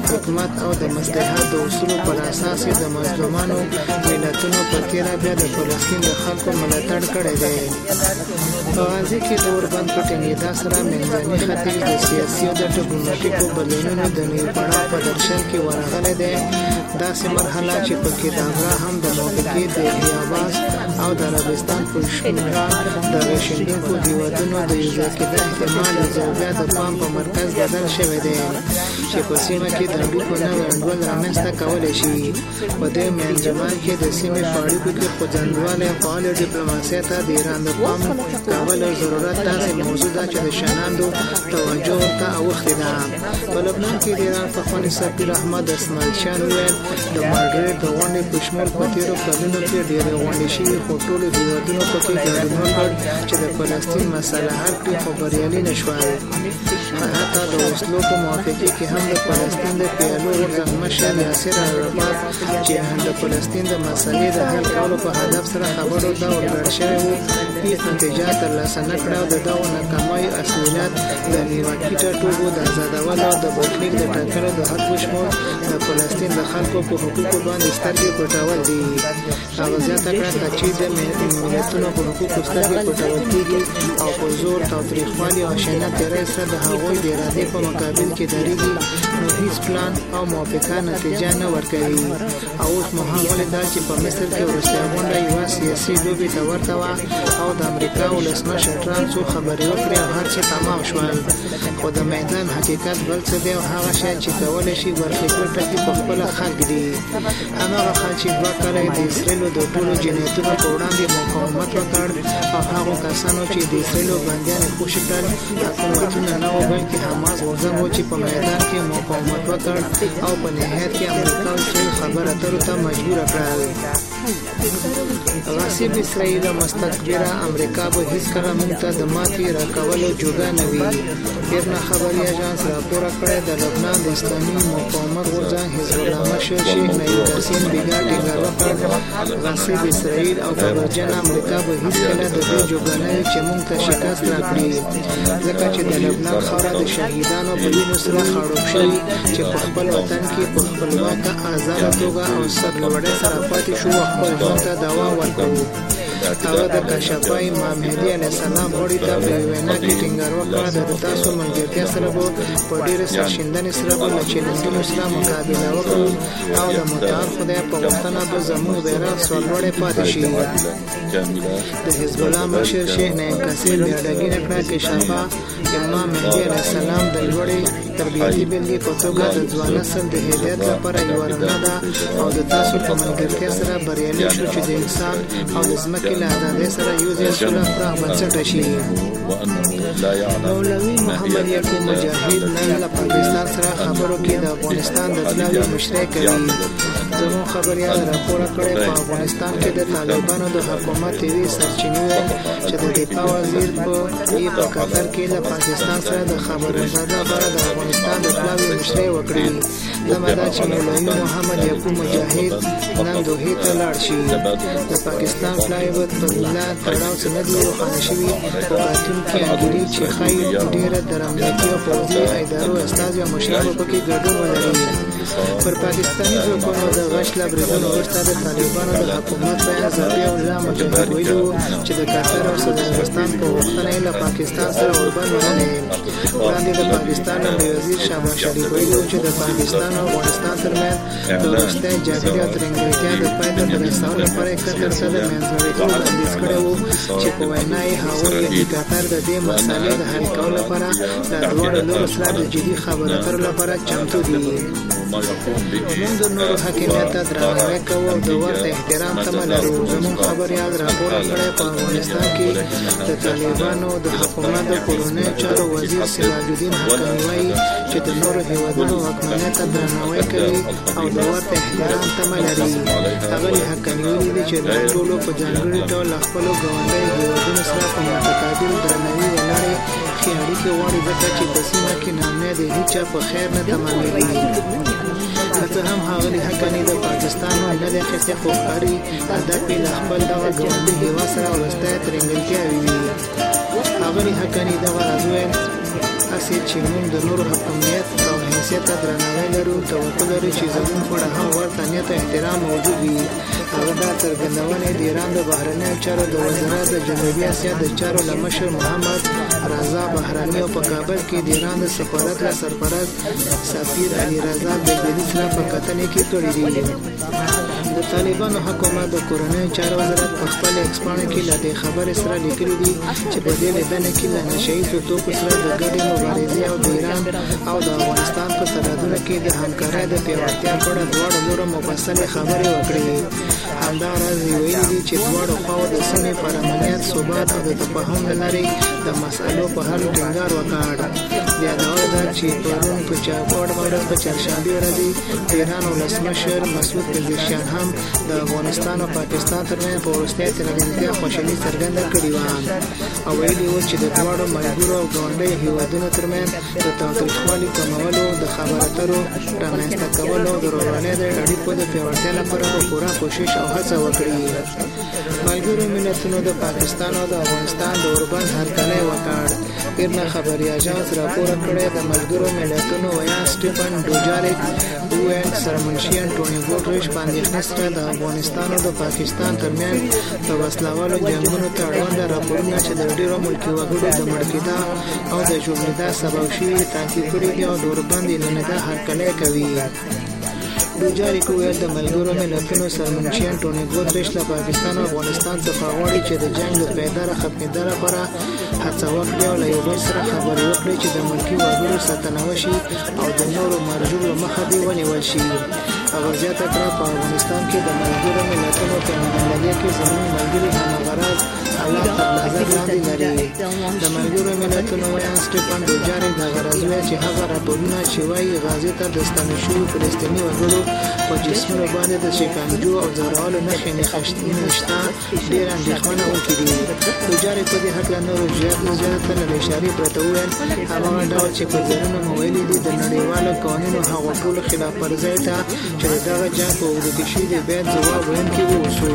حکمت او د مصلحت د اصولو پر اساس د مظلومانو ملتونو په تیره بیا د فلسطین د خلکو ملاتړ کړی دی. په غزه کې د اوربند په ټینګېدا سره منځني ختیځ د سیاسي او د ډیپلوماټیکو بدلونونو د نوي پړاو په درشل کې ورغلی دی. داسې مرحله چې په کې د امرا هم د موافقې د عباس او د عربستان په شموله د غیشندونکو هیوادونو د یو ځای کېدو احتمال د بیا د پام په مرکز بدل شوی دی چې په سیمه کې د انډول په نوې انډول رامنځته کولی شي. په دې منځمال کې د سیمې په اړیکو کې خوځندوالی فعال ډیپلوماسۍ ته د ایران د پام کولو ضرورت داسې موضوع ده چې د شناندو توجه ورته اوښتې ده. په لبنان کې د ایران پخواني سفیر احمد اسماعیلشان وویل د ماډریډ د غونډې په شمول په تېرو کلونو کې ډېرې غونډې شوي خو ټولو هېوادونو پکې ګډون وکړ چې د فلسطین مسله حل کړي خو بریالي نه شول. حتی د اوسلو په موافقې کې هم د فلسطین د پیالو غورځنګ مشر یاسر عرفات چې د فلسطین د مسلې د حل کولو په هدف سره خبرو ته ورګډ شوی و هیڅ نتیجه ترلاسه نه کړه او د دغو ناکامیو اصلي علت د نیواکیټه توکو د ازادولو او د برخلیک د ټاکلو د حق وشمول د فلسطین د خلکو په حقوقو باندې سترګې پټول دي. هغه زیاته کړه که چې د ملتونو په حقوقو سترګې پټول کېږي او په زور تاوتریخوالي او خشونت تېرۍ سره د هغوی د ارادې په مقابل کې درېږي نو هیڅ پلان او موافقه نتیجه نه ورکوي. او اوس مو هم ولیدل چې په مصر کې وروستۍ غونډه یوه سیاسي لوبې ته ورته وه او د امریکا ولسمشر ټرمپ څو خبرې وکړې او هر څه تمام شول. خو د میدان حقیقت بل څه دی او هغه شی چې کولی شي برخلیک وټاکي په خپله خلک دي. هماغه خلک چې 2 کاله د اسرائیلو د ټولو جنایتونو په وړاندې مقاومت وکړ او هغو کسانو چې د اسرائیلو بندیان یې خوشي کړل حکومتونه نه وو بلکې حماس غورځنګ و چې په میدان کې مقاومت وکړ او په نهایت کې امریکا او اسرائیل خبرو اترو ته مجبوره کړل. غاصب اسرائیل او مستکبره امریکا به هیڅکله موږ ته د ماتې راکولو جوګه نه وي. ایرنا خبري اژانس راپور کړی د لبنان د اسلامي مقاومت غورځنګ حزب الله مشر شیخ نایب قاسم بیګا ټینګار وکړ غاصب اسرائیل او کبرجن امریکا به هیڅکله د دې جوګه نه وي چې موږ ته شکست راکړي ځکه چې د لبنان خاوره د شهیدانو په وینو سره خړوب شوي چې په خپل وطن کې په خپلواکه آزاده توګه او سرلوړۍ سره پاتې شو او خپل ژوند ته دوام ورکوي. هغه د کشفای امام مهدي علیه السلام غړي ته په وینا کې ټینګار وکړ د تاسو ملګرتیا سره به په ډېرې سرښندنې سره به له چیلنجونو سره مقابله وکړو او د متعال خدای په غوښتنه به زموږ بیرغ سرلوړی پاتې شي. د حزب الله مشر شیخ نایب قاسم یادګیري کړه چې شفا امام مهدي علیه السلام د لوړې تربیتي بېلګې په توګه د ځوان نسل د هدایت لپاره یوه رڼا ده او د تاسو په ملګرتیا سره بریالي شو چې د انسان او د ځمکې له ازادۍ سره یو ځای سوله پراخ بنسټه شي. مولوي محمد یعقوب مجاهد نن له پاکستان سره خبرو کې د افغانستان د تللو مشرۍ کوي. زموږ خبریال راپور کړی په افغانستان کې د طالبانو د حکومت یوې سرچینې ویل چې د دفاع وزیر په قطر کې له پاکستان سره د خبررسانۍ لپاره د افغانستان د تللو مشرۍ وکړي. دمه دا چې مولوي محمد یعقوب مجاهد نن دوحې ته لاړ شي. د پاکستان فلایوود په ملا تړاو سند روښانه شوي په باطن کې انګیري چې ښایي ډېره د امنیتي او پوځي ادارو استازي او مشرانو پکې ګډون ولري. پر پاکستاني ځواکونو د غش له بریدونو وروسته د طالبانو د حکومت بیان ضربې او الله مجاهد ویلي وو چې د قطر او صدرستان په غوښتنه یې له پاکستان سره اوربند منلی. وړاندې د پاکستان لومړي وزیر شهباز شریف ویلي وو چې د پاکستان او افغانستان ترمنځ د وروستۍ جګړې او ترنګلتیا د پای ته د رسولو لپاره یې قطر ته د منځګړیتوب وړاندیز کړی وو چې په وینا یې هغوی د قطر د دې مسالې د حل کولو لپاره له دواړو لورو سره د جدي خبرو اترو لپاره چمتو دي. موږ د نورو حاکمیت ته درناوی کوو او د ورته احترام تمه لرو. زموږ خبریال راپور کړی په افغانستان کې د طالبانو د حکومت د کورنۍ چارو وزیر سراج الدین حقانی وایي چې د نورو هیوادونو حاکمیت ته درناوی کوي او د ورته احترام تمه لري. ښاغلي حقانی ویلي دي چې موږ ټولو په ځانګړي ډول له خپلو ګاونډیو هیوادونو سره په متقابل درناوي ولاړې ښې اړیکې غواړي ځکه چې په سیمه کې ناامني د هېچا په خیر نه تمامېږي. که څه هم ښاغلي حقانی د پاکستان نوم نه دی اخیستی خو ښکاري هدف یې له خپل دغه ګاونډي هېواد سره وروستۍ ترنګلتیاوې وي. ښاغلي حقانی دغه راز وویل هسې چې موږ د نورو حکومت او حیثیت ته درناوی لرو. توقع لرو چې زموږ په اړه هم ورته نیت احترام موجود وي. هغه دا څرګندونې د ایران د بهرنیو چارو د وزارت د جنوبي اسیا د چارو له مشر محمد رضا بهراني او په کابل کې د ایران د سفارت له سرپرست سفیر علي رضا بیګلي سره په کتنې کې کړې دي. د طالبانو حکومت د کورنیو چارو وزارت په خپل ایکس پاڼه کې له دې خبرې سره لیکلي دي چې په دې لیدنه کې له نشه یي توکو سره د ګډې مبارزې او د ایران او د افغانستان په سرحدونو کې د همکارۍ د پیاوړتیا په اړه دواړو لورو مفصلې خبرې وکړې. همداراز ویلي دي چې دواړو خواو د سیمې پر امنیت، ثبات او د تفاهم له لارې د مسألو په حل ټینګار وکړ. یادونه ده چې پرون په چاپاړ باندې په چهارشنبه ورځ د ایران ولسمشر مسعود پزشکیان هم د افغانستان او پاکستان ترمنځ په وروستي تلویزیوني خوشحالي څرګنده کړې وه او ویلي وو چې د دواړو ملګرو او ګاونډیو هیوادونو ترمنځ د تاوتریخوالي کمولو، د خبرو اترو رامنځته کولو او د ورورولۍ د اړیکو د پیاوړتیا لپاره به پوره کوشش او هڅه وکړي. ملګرو ملتونو د پاکستان او د افغانستان د اوربند هرکلی وکړ. ایرنا خبري اژانس راپور کړی د ملګرو ملتونو ویان سټیفن ډوجاریک وویل سرمنشي انټونیو ګوټریش په اندېښنې سره د افغانستان او د پاکستان ترمنځ د وسلوالو جنګونو ته اړوند راپورونه چې د ډېرو ملکي وګړو د مړ کېدا او د ژوبلېدا سبب شوي تاکید کړي دي او د اوربند اعلانېدا هرکلی کوي. ډوجاریک وویل د ملګرو ملتونو سرمنشي انټونیو ګوټریش له پاکستان او افغانستان څخه غواړي چې د جنګ د پایداره ختمېدا لپاره هڅه وکړي او له یو بل سره خبرې وکړي چې د ملکي وګړو ساتنه وشي او د نورو مرجوعو مخه دې ونیول شي. هغه زیاته کړه په افغانستان کې د ملګرو ملتونو په مجلې کې زموږ ملګري همغرض حالات تر نظر لاندې لري. د ملګرو ملتونو ویان سټیفن ډوجاریک دغه راز ویل چې هغه راپورونه چې وایي غزې ته د ستنې شویو فلسطیني وګړو په جسمونو باندې د شکنجو او ځورولو نښې نشته ډېر اندېښمنوونکي دي. ډوجاریک په دې هکله نورو زیاتره له اشارې پرته وویل هماغه ډول چې په ځایونو مو ویلي دي د نړیوالو قوانینو هغو ټولو خلاف ورزۍ ته چې د دغه جنګ په اوږدو کې شوي دي باید ځواب ویونکي واوسو.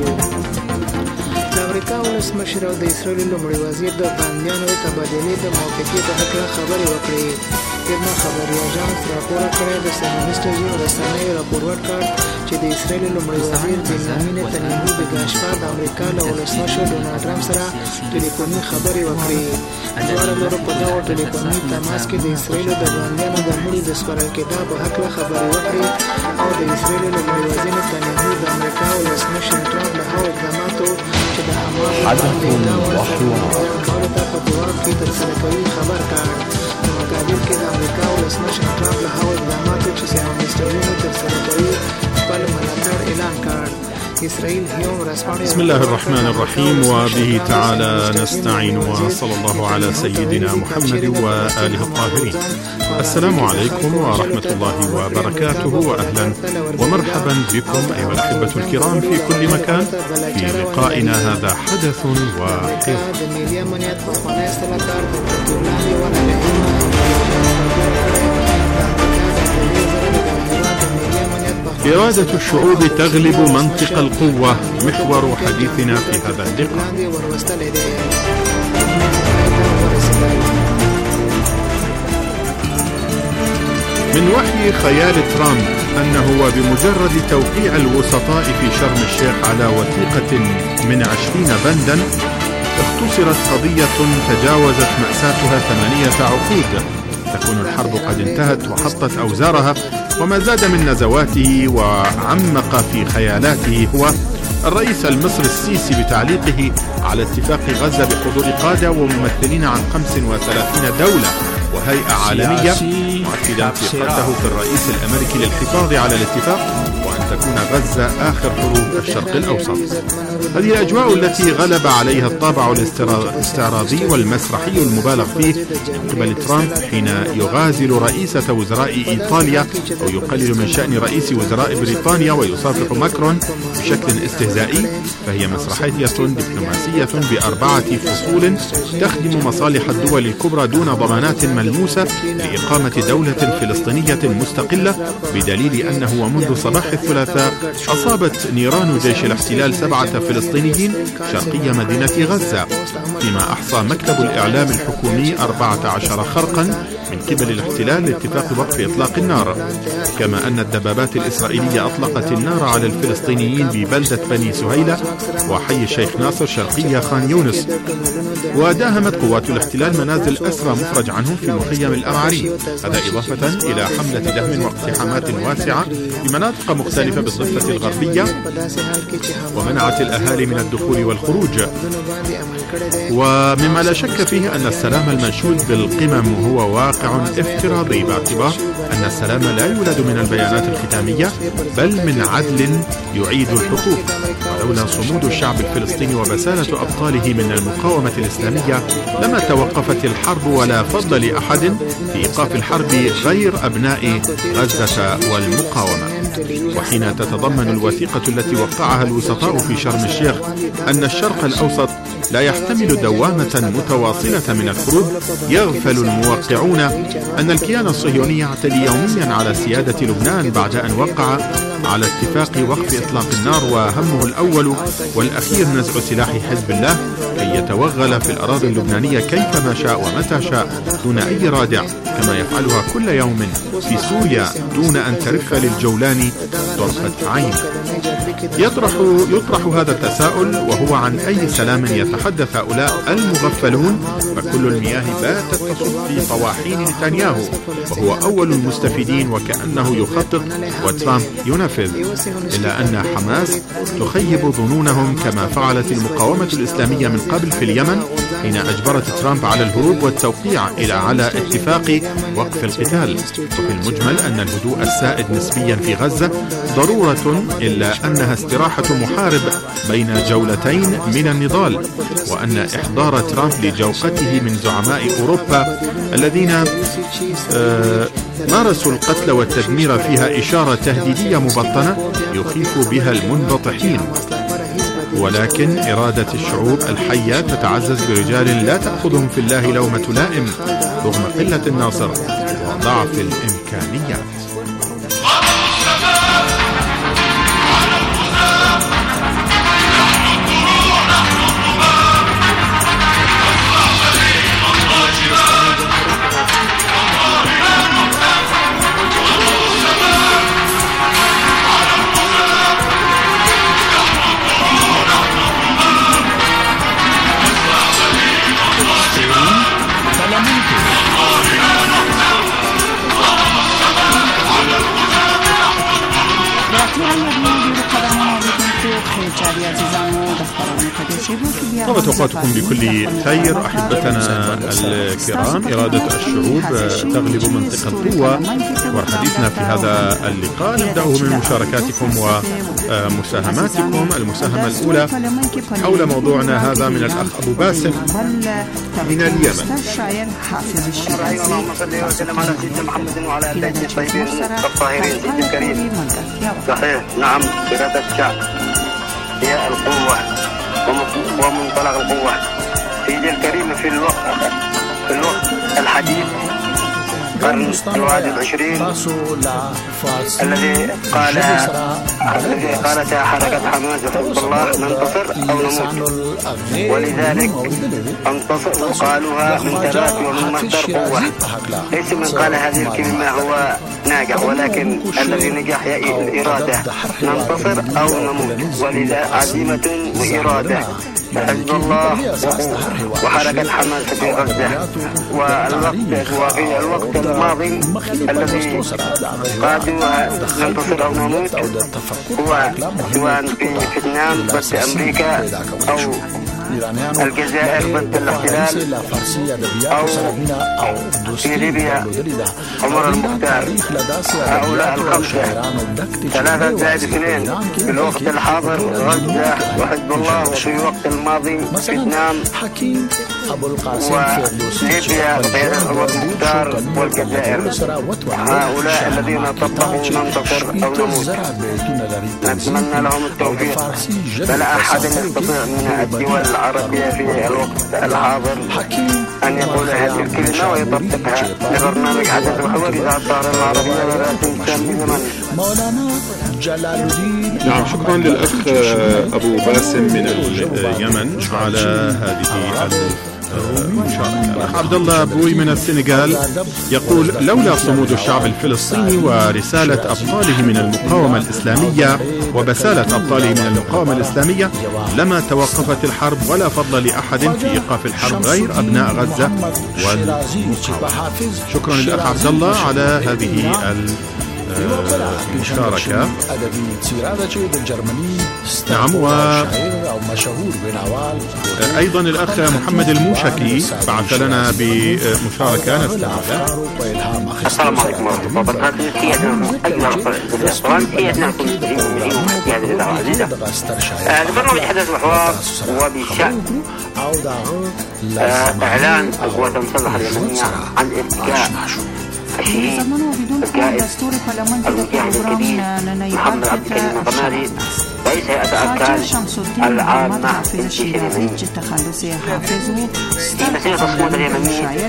د امریکا ولسمشر او د اسرائیل لومړي وزیر د بندیانو د تبادلې د موافقې په هکله خبرې وکړې. ایرنا خبري اژانس راپور کړی د سیمونیست رژیم رسنیو راپور ورکړ چې د اسرائیل لومړي وزیر بنیامین نتنیاهو د ګاشپا د امریکا له ولسمشر ډونالډ ټرمپ سره ټلیفوني خبرې وکړې. دواړو لورو په دغه ټلیفوني تماس کې د اسرائیل د بندیانو د مړي د سپارل کېدا په هکله خبرې وکړې او د اسرائیل لومړي وزیر نتنیاهو د امریکا ولسمشر ټرمپ له هغو اقداماتو چې د حماس کولو ته په جواب کې ترسره کوي خبر کړ. په مقابل کې د امریکا ولسمشر ټرمپ له هغو اقداماتو چې سیاسیونو ترسره کوي خپل ملاتړ اعلان کړ. بسم الله الرحمن الرحيم وبه تعالى نستعين وصلى الله على سيدنا محمد وآله الطاهرين. السلام عليكم ورحمة الله وبركاته وأهلا ومرحبا بكم أيها الأحبة الكرام في كل مكان في لقائنا هذا حدث واقع. إرادة الشعوب تغلب منطق القوة محور حديثنا في هذا اللقاء. من وحي خيال ترامب أنه وبمجرد توقيع الوسطاء في شرم الشيخ على وثيقة من 20 بندا اختصرت قضية تجاوزت مأساتها 8 عقود. تكون الحرب قد انتهت وحطت أوزارها، وما زاد من نزواته وعمق في خيالاته هو الرئيس المصري السيسي بتعليقه على اتفاق غزة بحضور قادة وممثلين عن 35 دولة وهيئة عالمية، مؤكدا ثقته في الرئيس الأمريكي للحفاظ على الاتفاق وأن تكون غزة آخر حروب الشرق الأوسط. هذه الأجواء التي غلب عليها الطابع الاستعراضي والمسرحي المبالغ فيه من قبل ترامب حين يغازل رئيسة وزراء إيطاليا أو يقلل من شأن رئيس وزراء بريطانيا ويصافح ماكرون بشكل استهزائي، فهي مسرحية دبلوماسية ب4 فصول تخدم مصالح الدول الكبرى دون ضمانات ملموسة لإقامة دولة فلسطينية مستقلة، بدليل أنه ومنذ صباح الثلاثاء الثلاثاء أصابت نيران جيش الاحتلال 7 فلسطينيين شرقي مدينة غزة، فيما أحصى مكتب الإعلام الحكومي 14 خرقا من قبل الاحتلال لاتفاق وقف إطلاق النار، كما أن الدبابات الإسرائيلية أطلقت النار على الفلسطينيين ببلدة بني سهيلة وحي الشيخ ناصر شرقية خان يونس. وداهمت قوات الاحتلال منازل أسرى مفرج عنهم في مخيم الأمعري، هذا إضافة إلى حملة دهم واقتحامات واسعة بمناطق مختلفة بالضفة الغربية، ومنعت الأهالي من الدخول والخروج. ومما لا شك فيه أن السلام المنشود بالقمم هو واقع افتراضي، باعتبار أن السلام لا يولد من البيانات الختامية بل من عدل يعيد الحقوق. ولولا صمود الشعب الفلسطيني وبسالة أبطاله من المقاومة الإسلامية لما توقفت الحرب، ولا فضل لأحد في إيقاف الحرب غير أبناء غزة والمقاومة. وحين تتضمن الوثيقة التي وقعها الوسطاء في شرم الشيخ أن الشرق الأوسط لا يحتمل دوامة متواصلة من الحروب، يغفل الموقعون أن الكيان الصهيوني يعتدي يوميا على سيادة لبنان بعد أن وقع على اتفاق وقف إطلاق النار، وهمه الأول والأخير نزع سلاح حزب الله كي يتوغل في الأراضي اللبنانية كيفما شاء ومتى شاء دون أي رادع، كما يفعلها كل يوم في سوريا دون أن ترف للجولان طرفة عين. يطرح هذا التساؤل، وهو عن أي سلام يتحدث هؤلاء المغفلون؟ فكل المياه باتت تصب في طواحين نتنياهو، وهو أول المستفيدين وكأنه يخطط وترامب ينفذ، إلا أن حماس تخيب ظنونهم كما فعلت المقاومة الإسلامية من قبل في اليمن حين أجبرت ترامب على الهروب والتوقيع على اتفاق وقف القتال. وفي المجمل أن الهدوء السائد نسبيا في غزة ضرورة، إلا أنها استراحة محارب بين جولتين من النضال، وأن إحضار ترامب لجوقته من زعماء أوروبا الذين مارسوا القتل والتدمير فيها إشارة تهديدية مبطنة يخيف بها المنبطحين. ولكن إرادة الشعوب الحية تتعزز برجال لا تأخذهم في الله لومة لائم رغم قلة الناصر وضعف الإمكانيات. طابت أوقاتكم بكل خير أحبتنا الكرام. إرادة الشعوب تغلب منطق القوة، وحديثنا في هذا اللقاء نبدأه من مشاركاتكم ومساهماتكم. المساهمة الأولى حول موضوعنا هذا من الأخ أبو باسم من اليمن. اللهم صل وسلم على سيدنا محمد وعلى آله الطيبين الطاهرين. سيدي الكريم، صحيح، نعم، إرادة الشعب هي القوة ومنطلق القوة. سيدي الكريم، في الوقت الحديث القرن 21 الذي قالتها حركة حماس وحزب الله: ننتصر أو نموت. ولذلك قالوها من ثبات ومن مصدر قوة. ليس من قال هذه الكلمة هو ناجح، ولكن الذي نجح هي الإرادة، ننتصر أو نموت. ولذا عزيمة وإرادة حزب الله وحركة حماس في غزة. وفي الوقت الماضي الذي قادوا ننتصر أو نموت هو سواء في فيتنام ضد أمريكا أو الجزائر ضد الاحتلال أو في ليبيا عمر المختار. هؤلاء الخمسة 3+2 في الوقت الحاضر غزة وحزب الله، وفي الوقت الماضي فيتنام وليبيا غير عمر المختار والجزائر. هؤلاء الذين طبقوا ننتصر أو نموت، نتمنى لهم التوفيق. فلا أحد يستطيع من الدول العربية في الوقت الحاضر أن يقول هذه الكلمة ويطبقها لبرنامج حدث وحوار إذاعة الطائرة العربية للرئاسة من اليمن. نعم، شكرا للأخ أبو باسم من اليمن على هذه المشاركة. الأخ عبد الله بوي من السنغال يقول: لولا صمود الشعب الفلسطيني ورسالة أبطاله من المقاومة الإسلامية وبسالة أبطاله من المقاومة الإسلامية لما توقفت الحرب، ولا فضل لأحد في إيقاف الحرب غير أبناء غزة والمقاومة. شكرا للأخ عبد الله على هذه المشاركة. نعم، وأيضا الأخ محمد الموشكي بعث لنا بمشاركة نستمع. السلام عليكم ورحمة الله وبركاته. برنامج حدث وحوار وبشأن إعلان القوات المسلحة اليمنية عن ارتكاب الشهيد القائد المجاهد الكبير محمد عبد الكريم الغماري رئيس هيئة أركان العامة للجيش اليمني في مسيرة الصمود اليمني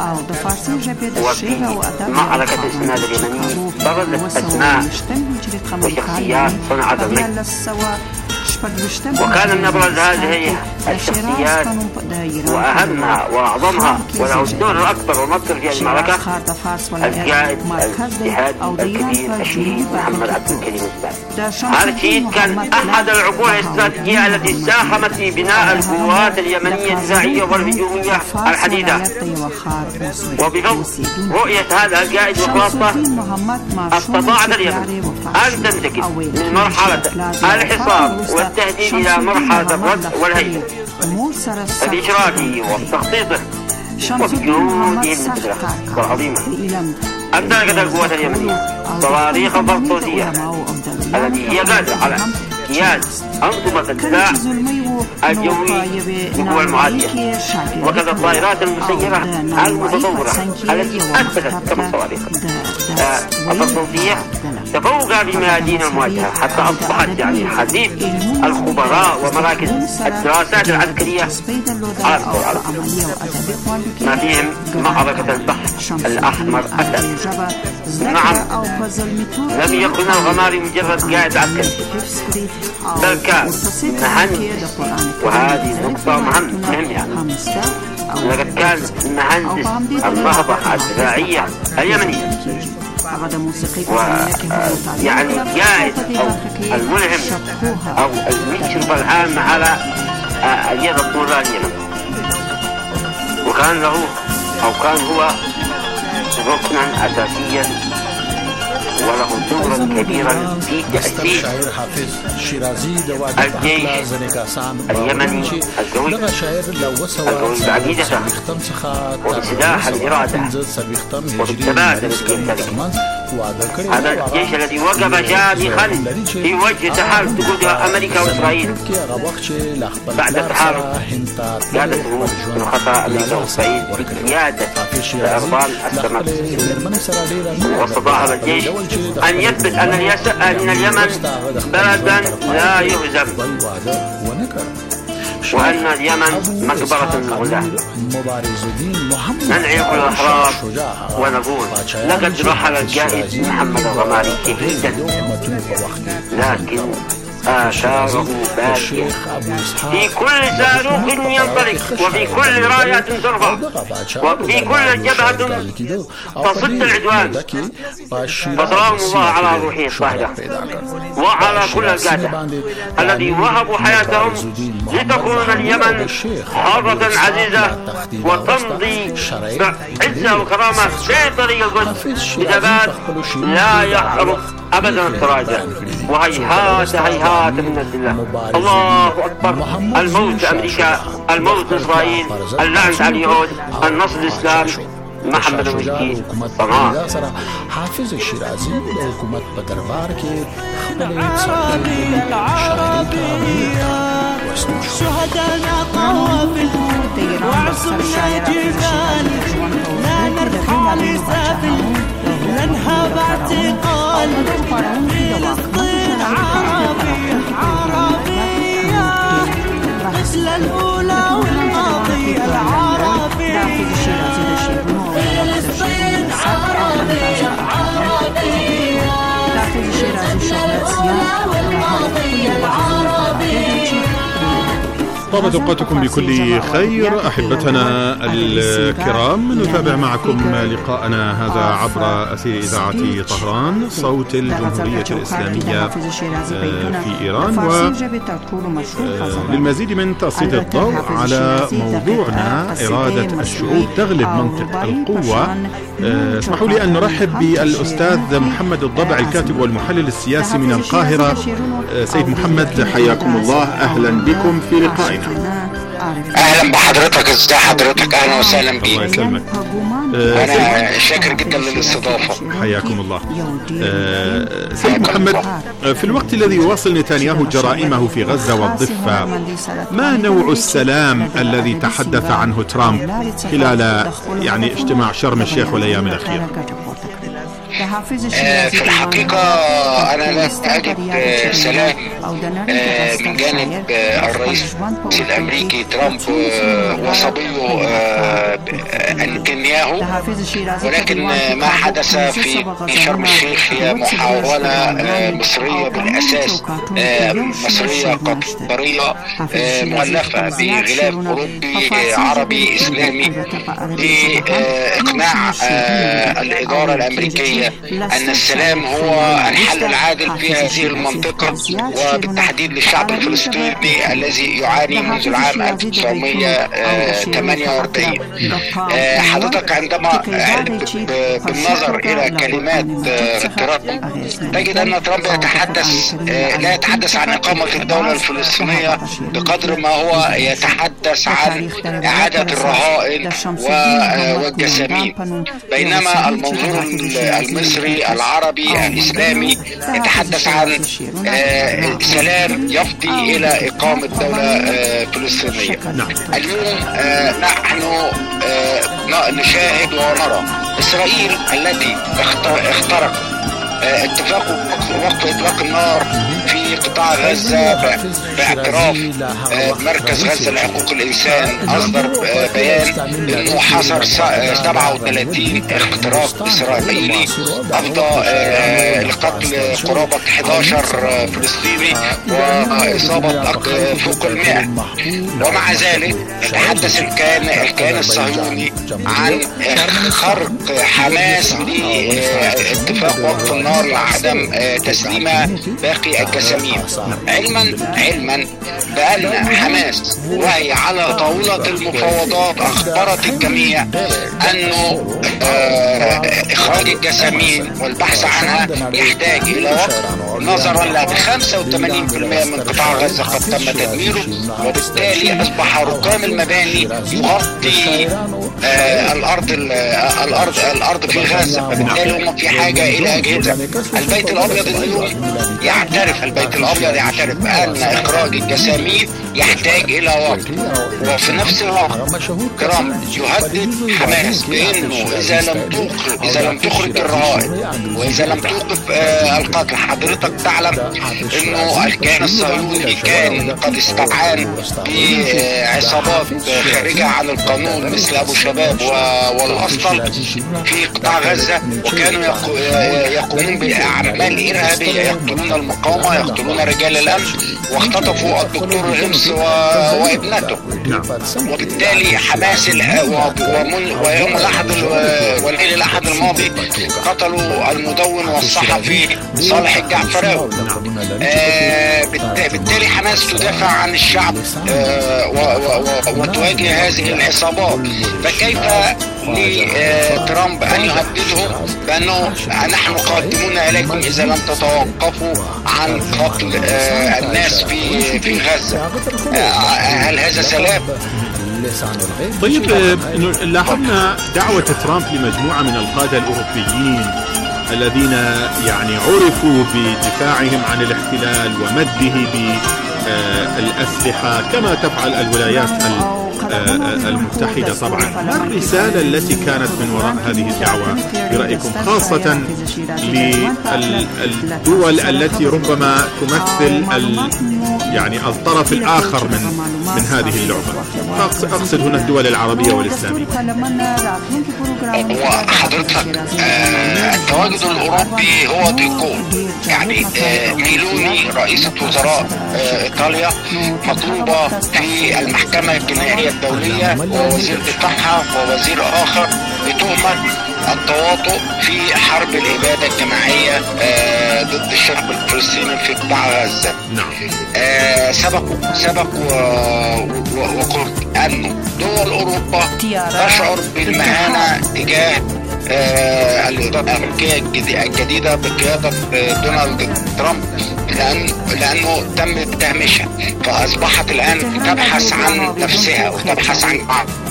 وفي معركة الإسناد اليمني برزت أسماء وشخصيات صنعت المجد، وكان من أبرز هذه الشخصيات وأهمها وأعظمها وله الدور الأكبر والمذكر في المعركة القائد الجهاد الكبير الشهيد محمد عبد الكريم الغماري. هذا الشهيد كان أحد العقول الاستراتيجية التي ساهمت في بناء القوات اليمنية الدفاعية والهجومية الحديثة، وبفضل رؤية هذا القائد وخلاصته استطاعت اليمن أن تنتقل من مرحلة الحصار والتهديد إلى مرحلة الرد والهيئة بإشرافه وتخطيطه وبجهوده المبذرة والعظيمة. أمتلكت القوات اليمنية صواريخ البرطوسية التي هي قادرة على قياس أنظمة الدفاع الجوي بقوى المعادية، وكذا الطائرات المسيرة المتطورة التي أثبتت كما الصواريخ البرطوسية تفوق بميادين المواجهة حتى أصبحت حديث الخبراء ومراكز الدراسات العسكرية على مستوى العالم، ما فيهم معركة البحر الأحمر أسد. نعم، لم يكن الغماري مجرد قائد عسكري، بل كان مهندس، وهذه نقطة مهمة يعني، لقد كان مهندس النهضة الدفاعية اليمنية، يعني قائد أو الملهم أو المشرف العام على اليد الطولة اليمن، وكان له أو كان هو ركنا أساسيا وله دورا كبيرا في تأسيس الجيش اليمني القوي بعقيدته وبسلاح الإرادة وبالثبات الذي يمتلكه. هذا الجيش الذي وقف شامخا في وجه تحالف تقودها أمريكا وإسرائيل بعد تحالف قادته نخطاء أمريكا وإسرائيل بقيادة الأربان السمك. واستطاع هذا الجيش أن يثبت أن اليمن بلدا لا يهزم، وأن اليمن مقبرة الغلاة. ننعي كل الأحرار ونقول لقد رحل القائد محمد الغماري شهيدا، لكن آثاره باقية في كل صاروخ ينطلق، وفي كل راية ترفع، وفي كل جبهة تصد العدوان. فسلام الله على روحه الطاهرة وعلى كل القادة الذي وهبوا حياتهم لتكون اليمن حرة عزيزة وتمضي بعزة وكرامة في طريق القدس بثبات لا يحرق أبدا التراجع. وهيهات هيهات من الدلة. الله أكبر. الموت أمريكا، الموت إسرائيل، اللعنة على اليهود، النصر الإسلام. محمد المجدي طبعا حافظ الشيرازي لحكومة بدربار كي عربي العربية شهدنا قوافل وعصرنا جبال لا نرحى لسافل لنها باعتقال فلسطين عربية مثل الأولى طابت أوقاتكم بكل خير أحبتنا الكرام. نتابع معكم لقاءنا هذا عبر أثير إذاعة طهران صوت الجمهورية الإسلامية في إيران. وللمزيد من تسليط الضوء على موضوعنا إرادة الشعوب تغلب منطق القوة، اسمحوا لي أن نرحب بالأستاذ محمد الضبع الكاتب والمحلل السياسي من القاهرة. سيد محمد حياكم الله، أهلا بكم في لقائنا. اهلا بحضرتك. ازاي حضرتك؟ اهلا وسهلا بيك. الله يسلمك. انا شاكر جدا للاستضافه. حياكم الله. سيد محمد، في الوقت الذي يواصل نتنياهو جرائمه في غزة والضفة، ما نوع السلام الذي تحدث عنه ترامب خلال اجتماع شرم الشيخ والايام الاخيره؟ في الحقيقة أنا لا أجد سلام من جانب الرئيس الأمريكي ترامب وصبيه نتنياهو، ولكن ما حدث في شرم الشيخ هي محاولة مصرية بالأساس، مصرية قطرية مؤلفة بغلاف أوروبي عربي إسلامي لإقناع الإدارة الأمريكية أن السلام هو الحل العادل في هذه المنطقة، وبالتحديد للشعب الفلسطيني الذي يعاني منذ العام 1948. حضرتك عندما بالنظر إلى كلمات ترامب تجد أن ترامب لا يتحدث عن إقامة الدولة الفلسطينية بقدر ما هو يتحدث عن إعادة الرهائن والجسامين، بينما المنظور المصري العربي الإسلامي يتحدث عن سلام يفضي إلى إقامة دولة فلسطينية. اليوم نحن نشاهد ونرى إسرائيل التي اخترقت اتفاق وقف إطلاق النار في قطاع غزة باعتراف مركز غزة لحقوق الإنسان أصدر بيان أنه حصر 37 اختراق إسرائيلي أفضى لقتل قرابة 11 فلسطيني وإصابة فوق 100. ومع ذلك يتحدث الكيان الصهيوني عن خرق حماس لاتفاق وقف النار لعدم تسليم باقي الجسامين، علما بأن حماس وهي على طاولة المفاوضات أخبرت الجميع أنه إخراج الجسامين والبحث عنها يحتاج إلى وقت، نظرا ل 85% من قطاع غزة قد تم تدميره، وبالتالي أصبح ركام المباني يغطي الأرض في غزة، فبالتالي هم في حاجة إلى أجهزة. البيت الأبيض اليوم يعترف أن إخراج الجسامين يحتاج إلى وقت، وفي نفس الوقت ترامب يهدد حماس بأنه إذا لم تخرج الرهائن وإذا لم توقف القتل. حضرتك تعلم أنه الكيان الصهيوني كان قد استعان بعصابات خارجة عن القانون مثل أبو شباب والأسطل في قطاع غزة، وكانوا يقومون بأعمال إرهابية، يقتلون المقاومة، يقتلون رجال الأمن، واختطفوا الدكتور غمس وابنته. وبالتالي حماس ويوم الأحد والليل الأحد الماضي قتلوا المدون والصحفي صالح الجعفراوي. بالتالي حماس تدافع عن الشعب وتواجه هذه العصابات. فكيف لترامب أن يهددهم بأنه نحن قادمون إليكم إذا لم تتوقفوا عن قتل الناس في غزة؟ هل هذا سلام؟ طيب، لاحظنا دعوة ترامب لمجموعة من القادة الأوروبيين الذين عرفوا بدفاعهم عن الاحتلال ومده بالأسلحة كما تفعل الولايات المتحدة. طبعا ما الرسالة التي كانت من وراء هذه الدعوة برأيكم، خاصة للدول التي ربما تمثل الطرف الآخر من هذه اللعبة؟ أقصد هنا الدول العربية والإسلامية. وحضرتك التواجد الأوروبي هو ديكور. يعني ميلوني رئيسة وزراء إيطاليا مطلوبة في المحكمة الجنائية الدولية، ووزير بتاعها ووزير آخر بتهمة التواطؤ في حرب الإبادة الجماعية ضد الشعب الفلسطيني في قطاع غزة. سبق وقلت أن دول أوروبا تشعر بالمهانة تجاه الإدارة الأمريكية الجديدة بقيادة دونالد ترامب، لأنه تم تهميشها، فأصبحت الآن تبحث عن نفسها وتبحث عن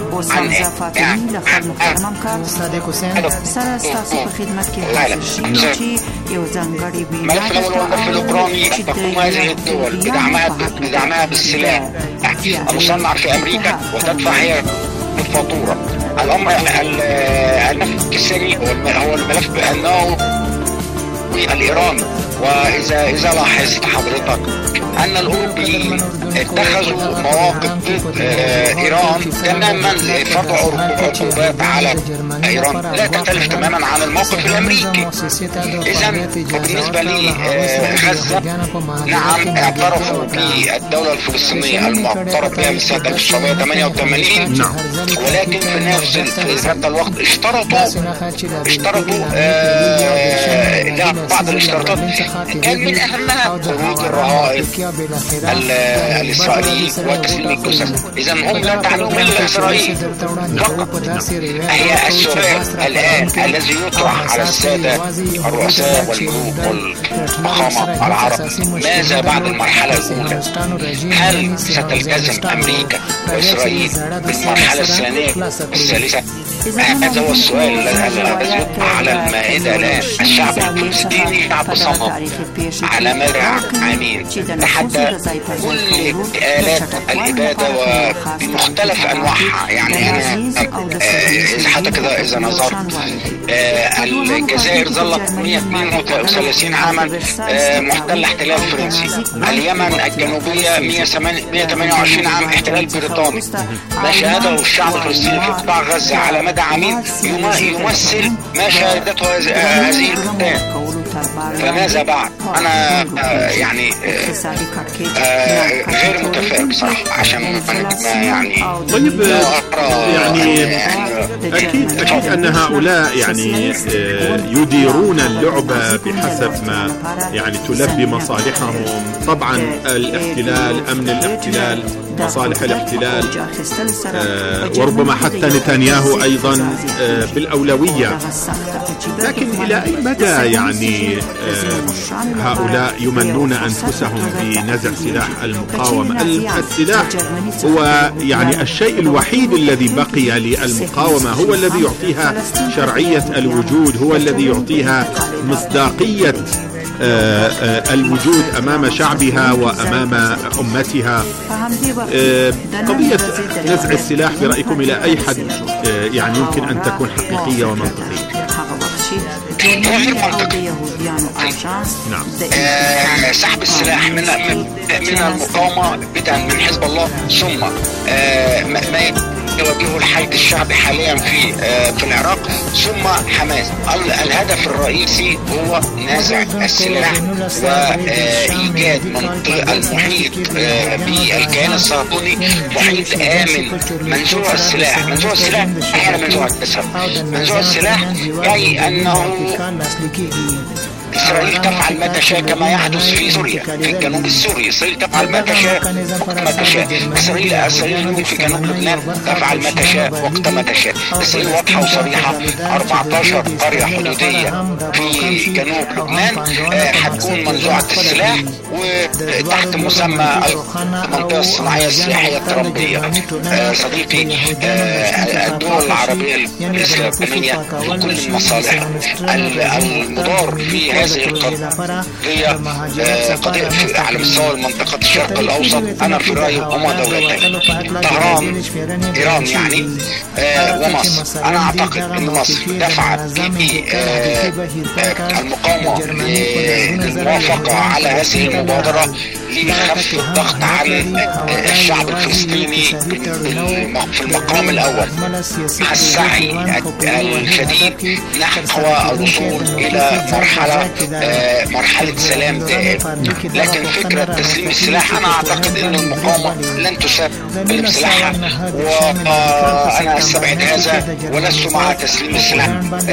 ملف الأول الأوكراني تقوم هذه الدول بدعمها بالسلاح المصنع في أمريكا وتدفع هي الفاتورة. الأمر الملف الثاني هو الملف بأنه الإيراني. وإذا لاحظت حضرتك أن الأوروبيين اتخذوا مواقف ضد إيران تماما، فرض عقوبات على إيران لا تختلف تماما عن الموقف الأمريكي. إذا بالنسبة لغزة، نعم اعترفوا بالدولة الفلسطينية المعترف بها من سنة 1988، ولكن في نفس ذات الوقت اشترطوا بعض الاشتراطات كان من أهمها خروج الرهائن الإسرائيلي وتسليم الجثث. إذا هم لا تعنون إلا إسرائيل فقط. هي السؤال الآن الذي يطرح على السادة الرؤساء والملوك والفخامة العرب: ماذا بعد المرحلة الأولى؟ هل ستلتزم أمريكا وإسرائيل بالمرحلة الثانية والثالثة؟ هذا هو السؤال الذي يطرح على المائدة الآن. الشعب الفلسطيني شعب صمد على مدى عامين تحدى كل آلات الإبادة وبمختلف أنواعها. يعني أنا حتى كده إذا نظرت الجزائر ظلت 132 عاما محتل احتلال فرنسي، اليمن الجنوبية 128 عام احتلال بريطاني. ما شاهده الشعب الفلسطيني في قطاع غزة على مدى عامين يمثل ما شاهدته هذه البلدان. فماذا بعد؟ أنا يعني غير متفائل بصراحة، عشان ما يعني طيب يعني أكيد أن هؤلاء يعني يديرون اللعبة بحسب ما يعني تلبي مصالحهم. طبعا الاحتلال، أمن الاحتلال، مصالح الاحتلال، وربما حتى نتنياهو أيضا بالأولوية. لكن إلى أي مدى يعني هؤلاء يمنون أنفسهم بنزع سلاح المقاومة؟ السلاح هو يعني الشيء الوحيد الذي بقي للمقاومة، هو الذي يعطيها شرعية الوجود، هو الذي يعطيها مصداقية الوجود أمام شعبها وأمام أمتها. قضية نزع السلاح برأيكم إلى أي حد يعني يمكن أن تكون حقيقية ومنطقية؟ نعم. سحب السلاح من المقاومة بدءا من حزب الله، ثم ما يواجهه الحشد الشعبي حاليا في العراق، ثم حماس. الهدف الرئيسي هو نزع السلاح وإيجاد المحيط بالكيان الصهيوني محيط آمن. منزوع السلاح أحيانا منزوع الجسد. منزوع السلاح يعني أنه إسرائيل تفعل ما تشاء كما يحدث في سوريا، في الجنوب السوري. إسرائيل تفعل ما تشاء وقت ما تشاء. إسرائيل في جنوب لبنان تفعل ما تشاء وقت ما تشاء. إسرائيل واضحة وصريحة. 14 قرية حدودية في جنوب لبنان هتكون منزوعة السلاح وتحت مسمى المنطقة الصناعية السياحية الترامبية. صديقي، الدول العربية الإسلامية وكل المصالح المضار في هذه القضية على مستوى منطقة الشرق الأوسط، أنا في رأيي هما دولتين: طهران إيران يعني ومصر. أنا أعتقد أن مصر دفعت المقاومة للموافقة على هذه المبادرة لخفض الضغط عن الشعب الفلسطيني في المقام الأول مع السعي الشديد نحو الوصول إلى مرحلة سلام دائم. لكن فكرة تسليم السلاح أنا أعتقد أن المقاومة لن تسلم بسلاحها، وأنا أستبعد هذا ولست مع تسليم السلاح.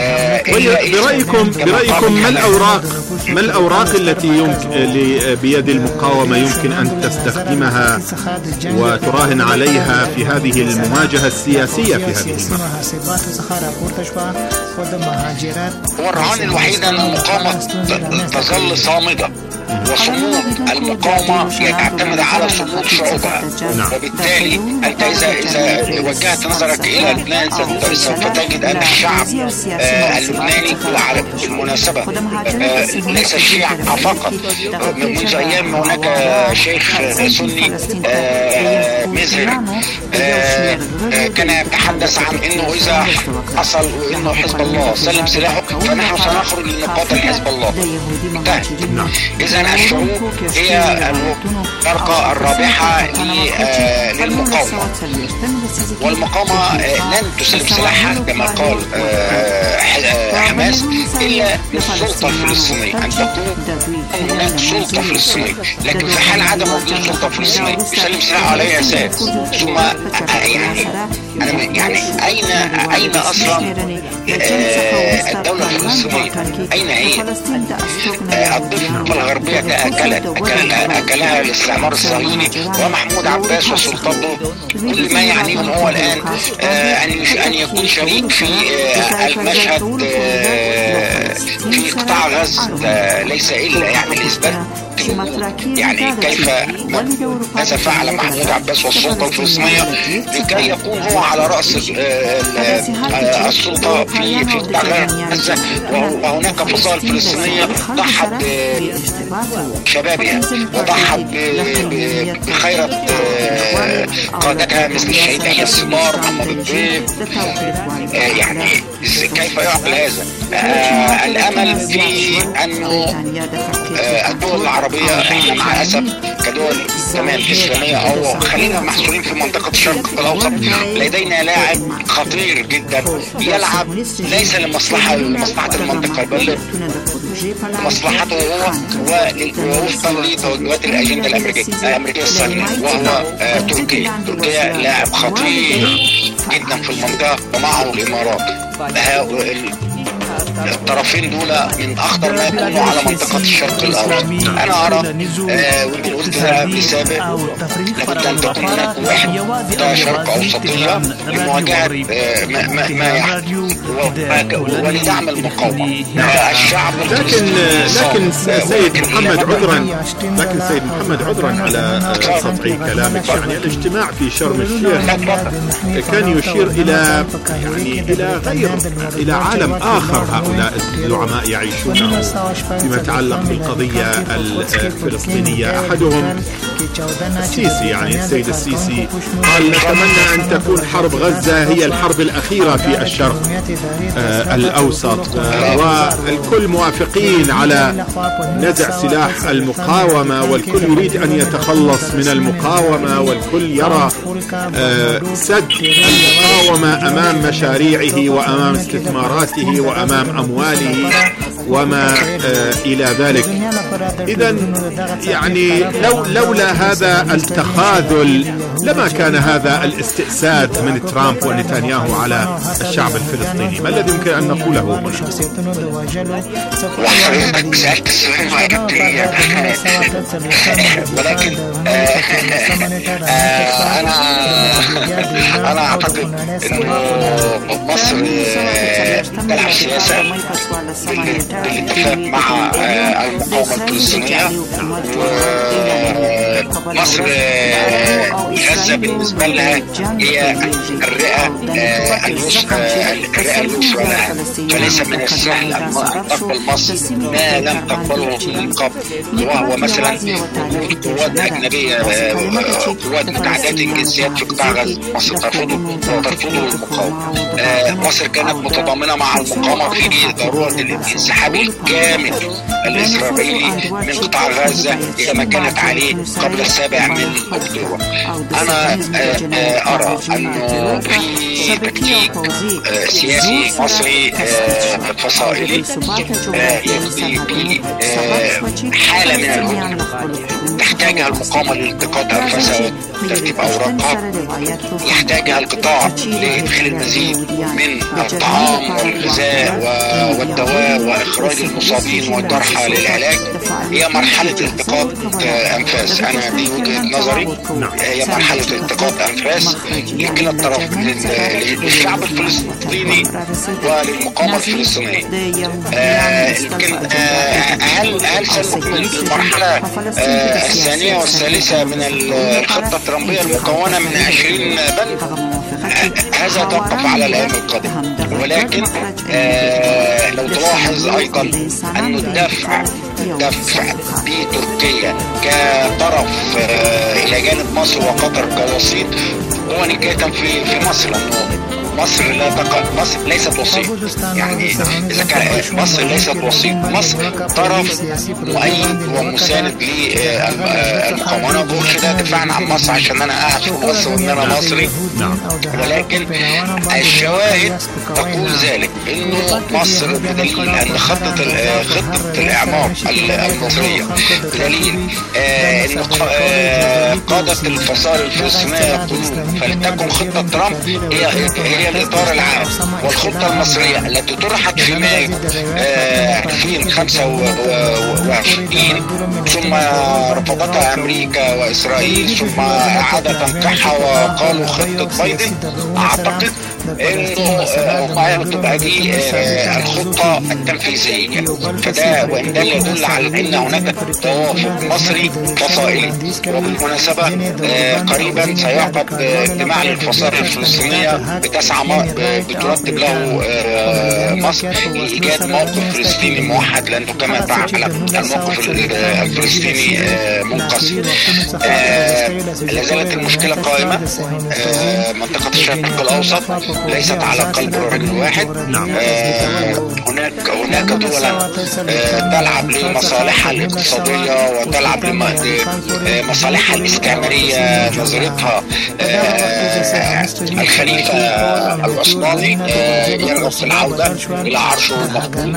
برأيكم ما الأوراق التي بيد المقاومة يمكن أن تستخدمها وتراهن عليها في هذه المواجهة السياسية في هذه المرحلة؟ هو الرهان الوحيد أن المقاومة تظل صامدة، وصمود المقاومة يعتمد على صمود شعوبها. وبالتالي أنت إذا وجهت نظرك إلى لبنان سوف تجد أن الشعب اللبناني وعلى بالمناسبة ليس الشيعة فقط. منذ أيام هناك شيخ سني مزهر كان يتحدث عن أنه إذا حصل أنه حزب الله سلم سلاحه فنحن سنخرج لنقاتل حزب الله. إذا الشعوب هي الفرقة الرابحة للمقاومة، والمقاومة لن تسلم سلاحها كما قال حماس إلا للسلطة الفلسطينية، أن تكون هناك سلطة فلسطينية. لكن في حال عدم وجود سلطة فلسطينية يسلم سلاحه على أي أساس؟ ثم يعني أين أصلا الدولة الفلسطينية؟ أين هي؟ الضفة الغربية أكلها الاستعمار الصهيوني ومحمود عباس وسلطته. كل ما يعنيهم هو الآن أن يكون شريك في المشهد في قطاع غزة، ليس إلا يعني الإثبات يعني كيف ماذا فعل محمود عباس والسلطة الفلسطينية لكي يكون هو على رأس السلطة في قطاع غزة. وهناك فصائل فلسطينية ضحت بشبابها وضحت بخيرة قادتها مثل الشهيد يحيى السمار محمد الضيف. يعني كيف يعقل هذا؟ الأمل في أنه الدول العربية احنا مع الأسف كدول كمان إسلامية أو خلينا محصورين في منطقة الشرق الأوسط لدينا لاعب خطير جدا يلعب ليس لمصلحة المنطقة بل لمصلحته هو ووفقا لتوجهات الأجندة الأمريكية الصهيونية، وهو تركيا لاعب خطير جدا في المنطقة ومعه الإمارات. الطرفين دول من أخطر ما يكونوا على منطقة الشرق الأوسط. أنا أرى ويمكن قلت ده بسابق لابد أن تكون هناك وحدة شرق أوسطية لمواجهة ما يحدث ولدعم المقاومة. الشعب لكن سيد محمد عذرا على سطحي كلامك، يعني الاجتماع في شرم الشيخ كان يشير إلى عالم آخر هؤلاء الزعماء يعيشونه فيما يتعلق بالقضية الفلسطينية. أحدهم السيسي، يعني السيد السيسي قال نتمنى أن تكون حرب غزة هي الحرب الأخيرة في الشرق الأوسط، والكل موافقين على نزع سلاح المقاومة، والكل يريد أن يتخلص من المقاومة، والكل يرى سد المقاومة أمام مشاريعه وأمام استثماراته وأمام أمواله وما إلى ذلك. إذن يعني لولا هذا التخاذل لما كان هذا الاستئساد من ترامب ونتنياهو على الشعب الفلسطيني. ما الذي يمكن أن نقوله هنا؟ وحضرتك سألت السؤال وعجبتني، ولكن أنا أعتقد أن مصر تلعب سياسة بالاتفاق مع المقاومة الفلسطينية مصر غزة بالنسبة لها هي الرئة اليسرى لها، فليس من السهل أن تقبل مصر ما لم تقبله من قبل، وهو مثلا قوات أجنبية، قوات متعددة الجنسيات في قطاع غزة. مصر ترفضه المقاومة. مصر كانت متضامنة مع المقاومة في ضرورة الانسحاب الكامل الإسرائيلي من قطاع غزة إلى ما كانت عليه قبل 7 من أكتوبر. أنا أرى أنه في تكتيك سياسي مصري فصائلي حالة من الهجوم تحتاجها المقاومة لالتقاط أنفاسها وترتيب أوراقها، يحتاجها القطاع لإدخال المزيد من الطعام والغذاء والدواء وإخراج المصابين والجرحى للعلاج. هي مرحلة التقاط أنفاس، أنا دي وجهة نظري، هي مرحلة التقاط أنفاس لكلا الطرف، للشعب الفلسطيني وللمقاومة الفلسطينية. لكن هل سنكون المرحلة الثانية والثالثة من الخطة الترامبية المكونة من 20 بند؟ هذا توقف على الأيام القادمة. ولكن لو تلاحظ أيضا أن الدفع بتركيا كطرف إلى جانب مصر وقطر كوسيط هو نكاية في مصر، لأنه مصر مصر ليست وسيط. يعني إذا كان مصر ليست وسيط، مصر طرف مؤيد ومساند للمقاومة. أنا بقولش ده دفاعا عن مصر عشان أنا قاعد في مصر وإن أنا مصري، ولكن الشواهد تقول ذلك، إنه مصر بدليل أن خطة الإعمار المصرية، بدليل أن قادة الفصائل الفلسطينية يقولون فلتكن خطة ترامب هي الإطار العام، والخطة المصرية التي طرحت في مايو 2025 ثم رفضتها أمريكا وإسرائيل ثم أعاد تنقيحها وقالوا خطة بايدن. أعتقد إنه ما تبقى دي الخطة التنفيذية، فده وإن ده يدل على أن هناك توافق مصري فصائلي. وبالمناسبة قريبا سيعقد اجتماع للفصائل الفلسطينية بترتب له مصر لإيجاد موقف فلسطيني موحد، لأنه كما تعلم الموقف الفلسطيني منقسم. لا زالت المشكلة قائمة. منطقة الشرق الأوسط ليست على قلب رجل واحد. هناك دولا تلعب لمصالحها الاقتصادية وتلعب لمصالحها الاستعمارية. نظرتها الخليفة العثماني يرغب في العودة إلى عرشه المقبول.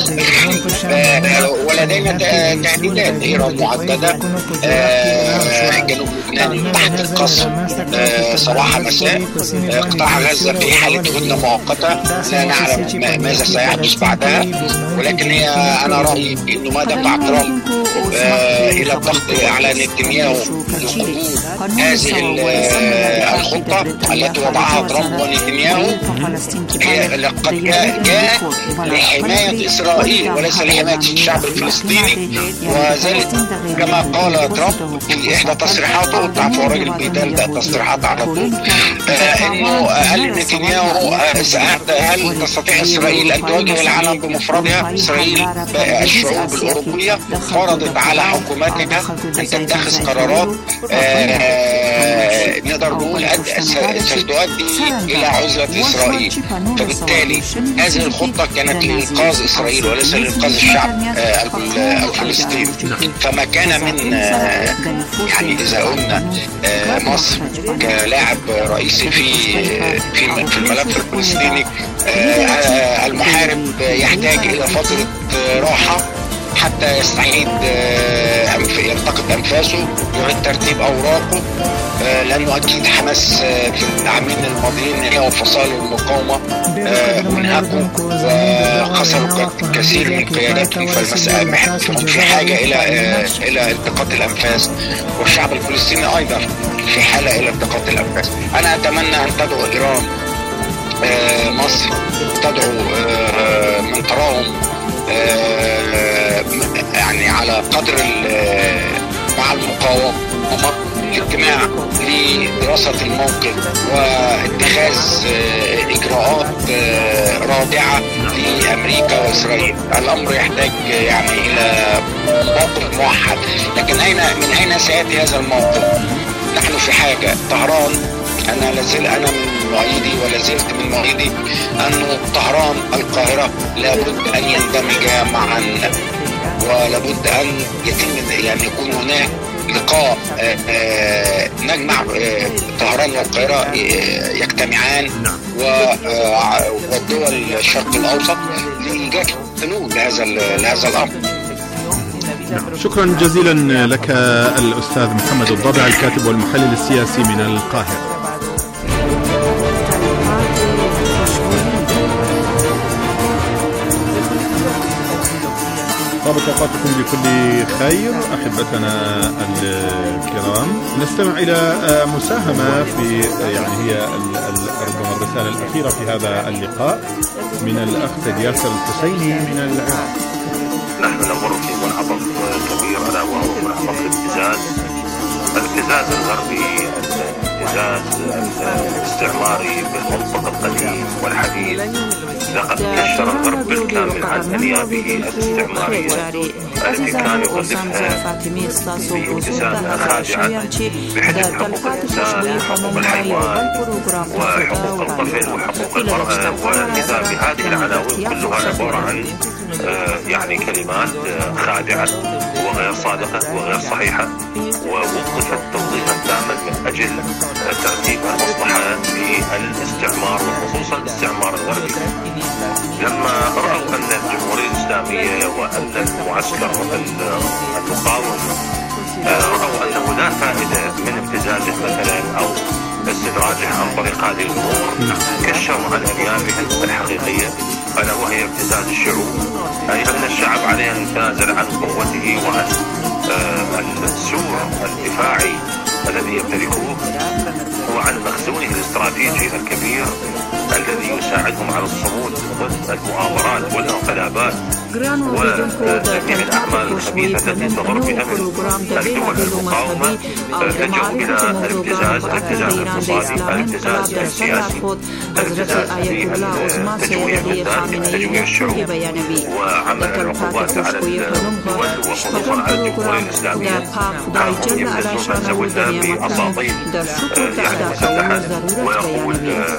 ولدينا تهديدات إيران معددة جنوب لبنان تحت القصف صباح مساء. قطاع غزة في حالة هدنة مؤقتة، لا نعلم ماذا سيحدث بعدها، ولكن أنا رأيي إنه ما دفع ترامب إلى الضغط على نتنياهو لقبول هذه الخطة التي وضعها ترامب ونتنياهو قد جاء لحماية إسرائيل وليس لحماية الشعب الفلسطيني. وذلك كما قال ترامب في إحدى تصريحاته، تعرف الراجل بيدل تصريحات على طول، إنه هل نتنياهو هل تستطيع إسرائيل أن تواجه العالم بمفردها؟ إسرائيل الشعوب الأوروبية فرضت على حكوماتها أن تتخذ قرارات نقدر نقول ستؤدي إلى عزلة إسرائيل. فبالتالي هذه الخطة كانت لإنقاذ إسرائيل وليس لإنقاذ الشعب الفلسطيني. فما كان من يعني إذا قلنا مصر كلاعب رئيسي في الملف الفلسطيني، المحارب يحتاج إلى فترة راحة حتى يستعيد يلتقط أنفاسه، يعيد ترتيب أوراقه، لأنه أكيد حماس في العامين الماضيين هي وفصائل المقاومة منهكوا وخسروا كثير من قياداتهم، فالمسألة في حاجة إلى التقاط الأنفاس، والشعب الفلسطيني أيضا في حالة إلى التقاط الأنفاس. أنا أتمنى أن تدعو إيران مصر، تدعو من تراهم يعني على قدر مع المقاومة المؤتمر اجتماع لدراسة الموقف واتخاذ إجراءات رادعة لأمريكا وإسرائيل. الأمر يحتاج يعني إلى موقف موحد، لكن من أين سيأتي هذا الموقف؟ نحن في حاجة. طهران، أنا من مؤيدي ولا زلت من مؤيدي أنه طهران القاهرة لابد أن يندمجا معا، ولابد أن يتم يعني يكون هناك لقاء نجمع طهران والقاهرة يجتمعان والدول الشرق الأوسط لإيجاد حلول لهذا الأمر. شكرا جزيلا لك الأستاذ محمد الضبع، الكاتب والمحلل السياسي من القاهرة. طابت أوقاتكم بكل خير أحبتنا الكرام. نستمع إلى مساهمة في هي ربما الرسالة الأخيرة في هذا اللقاء من الأخ ياسر الحسيني من العراق. نحن نمر في منعطف كبير ألا وهو منعطف الابتزاز الغربي، الابتزاز الاستعماري بالمنطق القديم والحديث. لقد كشر الغرب بالكامل عن أنيابه الاستعمارية التي كان يوظفها بابتزازها خادعة بحجم حقوق الإنسان وحقوق الحيوان وحقوق الطفل وحقوق المرأة. ولذا بهذه العناوين كلها عبارة عن كلمات خادعة وغير صادقة وغير صحيحة، ووظفت توظيفا تاما من أجل ترتيب المصلحة للاستعمار وخصوصا الاستعمار الغربي. لما رأوا أن الجمهورية الإسلامية وأن المعسكر المقاوم رأوا أنه لا فائدة من ابتزازه مثلا أو استدراجه عن طريق هذه الأمور، كشروا عن أنيابهم الحقيقية ألا وهي ابتزاز الشعوب، أي أن الشعب عليه أن يتنازل عن قوته وعن السور الدفاعي الذي يمتلكوه وعن مخزونه الاستراتيجي الكبير الذي يساعدهم على الصمود ضد المؤامرات والانقلابات وجميع الأعمال الخبيثة التي تضر بأمن الدول المقاومة. لجأوا إلى الابتزاز الاقتصادي، الابتزاز السياسي، الابتزاز في تجويع البلدان، تجويع الشعوب، وعمل العقوبات على الدول وخصوصا على الجمهورية الإسلامية. يبتزون زوجها بأساطيل مسلحة ويقول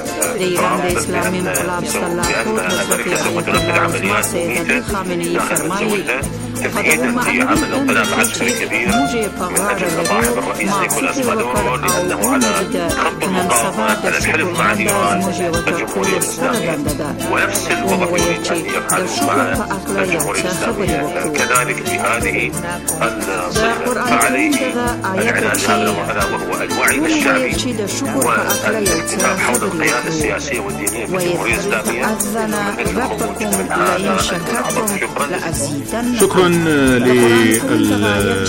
اسلامی انقلاب صلاحوت حضرت آیت الله عظمى سید خامنه‌ای فرمایید تمهيدا لعمل انقلاب عسكري كبير من أجل صاحب الرئيس نيكولاس مادورو لأنه على خط المقاومة على الحلف مع إيران الجمهورية الإسلامية، ونفس الوضع يريد أن يفعله مع الجمهورية الإسلامية. كذلك في هذه الصفة فعليه العناية هذا وهو الوعي الشعبي والاتفاق حول القيادة السياسية والدينية في الجمهورية الإسلامية. شكرا للأستاذ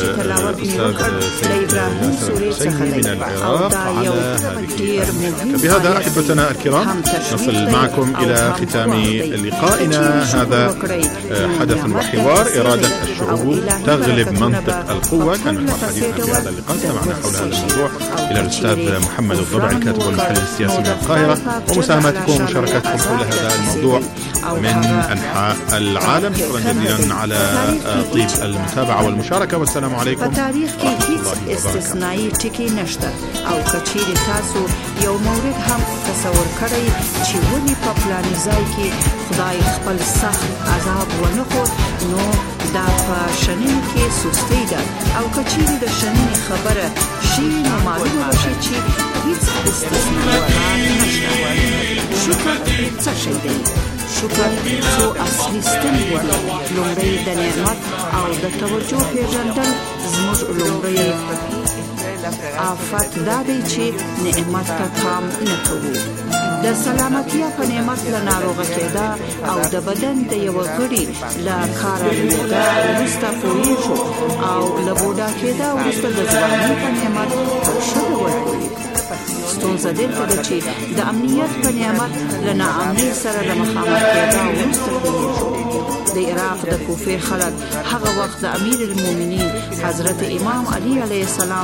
سيد ياسر الحسيني من العراق على هذه. بهذا أحبتنا الكرام نصل معكم إلى ختام لقائنا هذا. حدث وحوار، إرادة الشعوب تغلب منطق القوة، كان محور حديثنا في هذا اللقاء. استمعنا حول هذا الموضوع إلى الأستاذ محمد الضبع، الكاتب والمحلل السياسي من القاهرة، ومساهماتكم ومشاركاتكم حول هذا الموضوع من أنحاء العالم. شكرا جزيلا على طيب المتابعة والمشاركة، والسلام عليكم ورحمة الله استثنائي ټکی نشته او کچیر تاسو یو مورد هم تصور کړئ چې ونی په پلاني ځای کې خدای خپل سخت عذاب ونخو نو دا په شنن کې سستی ده او کچیر د شنن خبره شي نو معلومه شي چې هیڅ استثناء نشته. شکر څه شي دی؟ شکر څو اصلي ستنې دي. لومړی د نعمت او د توجه پیژندل زموږ لومړی آفت دا دی چې نعمت ته پام نه کوو. د سلامتیا په نعمت له ناروغه کېدا او د بدن د یو غړي له کاره لوېدا وروسته پوهېږو او له بوډا کېدا وروسته د ځوانۍ په نعمت شکر ورکوي. ستونزه دلته ده چې د امنیت په نعمت له ناامنۍ سره د مخامخ کېدا وروسته پوهېږو. د عراق د کوفې خلک هغه وخت د امیر المؤمنین حضرت امام علی علیه السلام په نعمت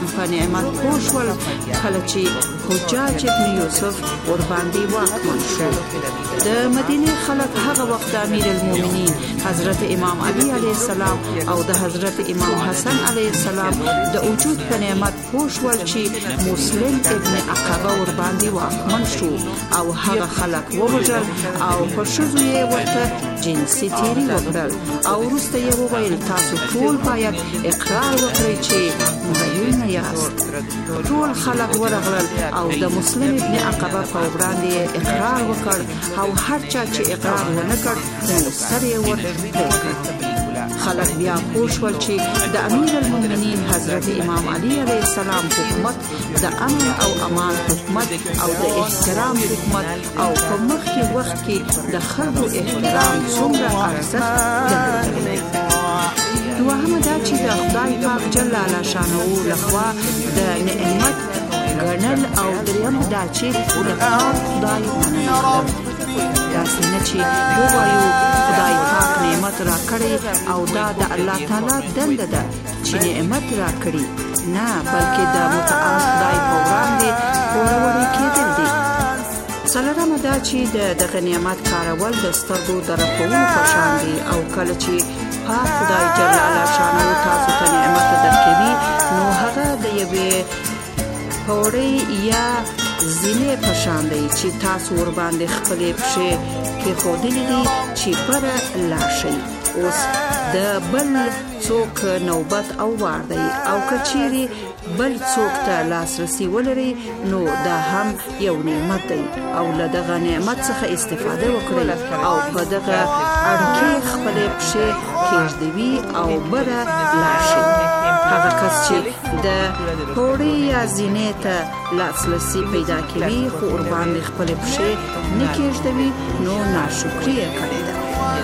نعمت پوشول کله چې حجاج ابن یوسف ور باندې واکمن شو. د مدینه خلک هغه وخت امیر المؤمنین حضرت امام علی علیه السلام او د حضرت امام حسن علیه السلام د وجود په نعمت پوشول چې مسلم ابن عقبه ور باندې واکمن شو او هغه خلک ووژل او په شذو یې ورته جنسي تیری وکړل او وروسته یې وویل تاسو ټول باید اقرار وکړئ چې مریونه یاست. ټول خلک ورغلل او د مسلم ابن عقبه په وړاندې اقرار وکړ او هر چا چې اقرار ونه کړ نو سر یې ورپرې. خلک بیا پوه شول چې د امیر المؤمنین حضرت امام علی علیه السلام حکومت د امن او امان حکومت او د احترام حکومت او په مخکې وخت کې د خلکو احترام څومره ارزښت درلود. دوهمه دا چې د خدای پاک جل شانه لخوا د نعمت ګڼل او درېیمه دا چې د پاک خدای منل. داسې نه چې ووایو خدای پاک نعمت را کړی او دا د الله تعالی دنده ده چې نعمت را کړی، نه بلکې د متعال خدای په وړاندې پوروړی کېدل دي. څلورمه دا چې دغه نعمت کارول د سترګو د رپولو په شان دي او کله چې پاک خدای جل شانه تاسو ته نعمت درکوي نو هغه د یوې پوړې یا زینې په شان دی چې تاسو ور باندې خپلې پښې کېښودلې دي چې پر لاړ شئ. اوس د بل څوک نوبت او وار دی او که چیرې بل څوک ته لاسرسي ولري نو دا هم یو نعمت دی او له دغه نعمت څخه استفاده وکړئ او په دغه اړیکې خپلې پښې کېږدوي او بره لاړ شئ. هغه کس چې د پوړې یا زینې ته لاسرسي پیدا کوي خو ور باندې خپلې پښې نه کېږدوي نو ناشکري یې کړې ده.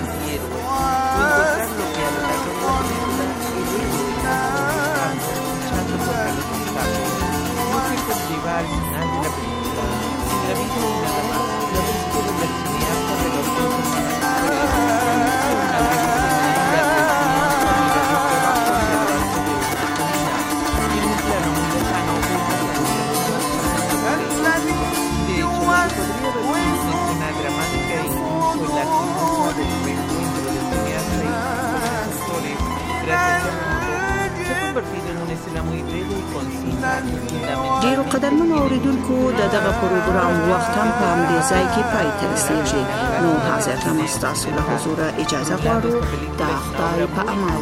ډیرو قدرمنو اوریدونکو د دغه پروګرام وخت هم په همدې ځای کې پای ته رسیږي. نو حاضر هم ستاسو له حضوره اجازه غواړو. د خدای په امان.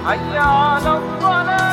حي على الصلاة